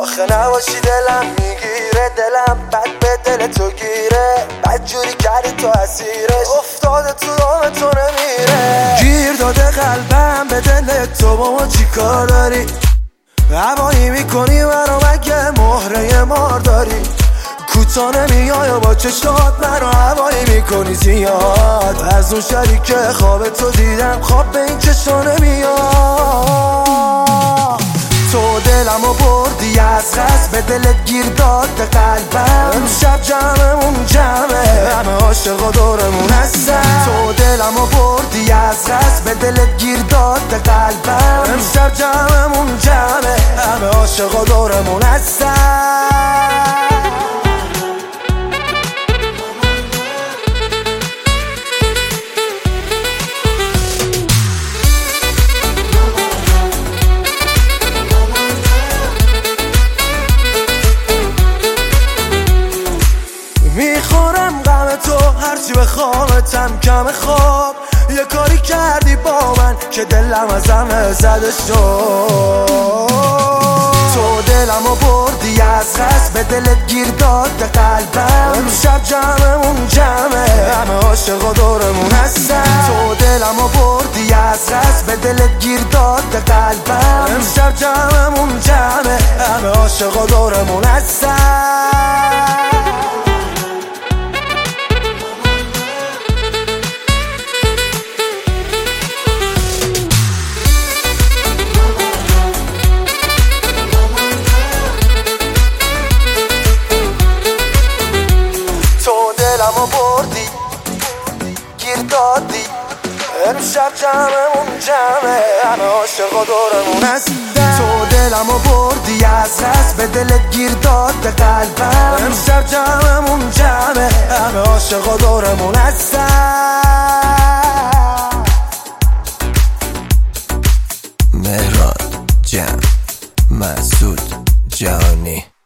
آخه نباشی دلم میگیره، دلم بد به دل تو گیره، بد جوری کردی تو اسیرش، افتاده تو دام تو نمیره. گیر داده قلبم به دل تو، با ما چی کار داری؟ هوایی میکنی منو مگه مهره مار داری؟ کوتا نمیای و با چشات منو هوایی میکنی زیاد. از اون شبی که خواب تو دیدم خواب به این چشا نمیاد. تو دلمو بردی از قصد، به دلت گیر داد قلبم. امشب جمعمون جمعه، همه عاشقا دورمون هستن. تو دلمو بردی از قصد، به دلت گیر داد قلبم. امشب جمعمون جمعه، همه عاشقا دورمون هستن. میخورم غم تو هرچی بخوامتم کم خواب. یه کاری کردی با من که دلم از همه زده شد. تو دلمو بردی از قصد، به دلت گیر داد قلبم. امشب جمعمون جمعه، همه عاشقا دورمون هستن. تو دلمو بردی از قصد، به دلت گیر داد قلبم. امشب جمعمون جمعه، همه عاشقا دورمون هستن. دلمو بردی گیر دادی، امشب جمعمون جمعه، همه عاشقا دورمون هستن. تو دلمو بردی از قصد، به دلت گیر داد قلبم. امشب جمعمون جمعه، همه عاشقا دورمون هستن. مهران جمع مسعود جهانی.